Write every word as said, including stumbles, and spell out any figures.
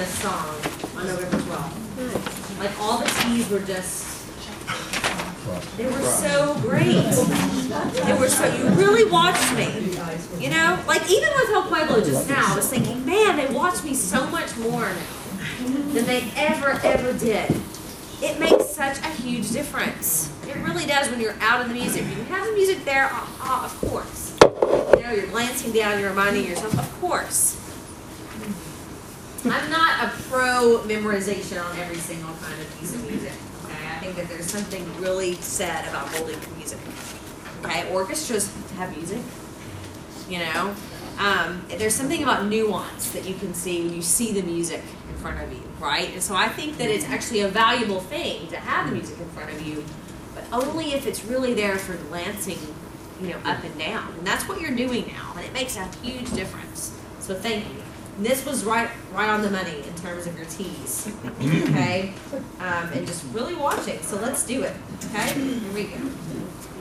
this song on November twelfth. Like all the T's were just, they were so great. They were so, you really watched me. You know, like even with El Pueblo just now, I was thinking, man, they watch me so much more now than they ever, ever did. It makes such a huge difference. It really does when you're out in the music. You have the music there, oh, oh, of course. You know, you're glancing down, you're reminding yourself, of course. I'm not a pro memorization on every single kind of piece of music. Okay, I think that there's something really said about holding the music. Okay, orchestras have music. You know, um, there's something about nuance that you can see when you see the music in front of you, right? And so I think that it's actually a valuable thing to have the music in front of you, but only if it's really there for glancing, you know, up and down. And that's what you're doing now, and it makes a huge difference. So thank you. And this was right, right on the money in terms of your T's, okay? Um, and just really watching. So let's do it, okay? Here we go.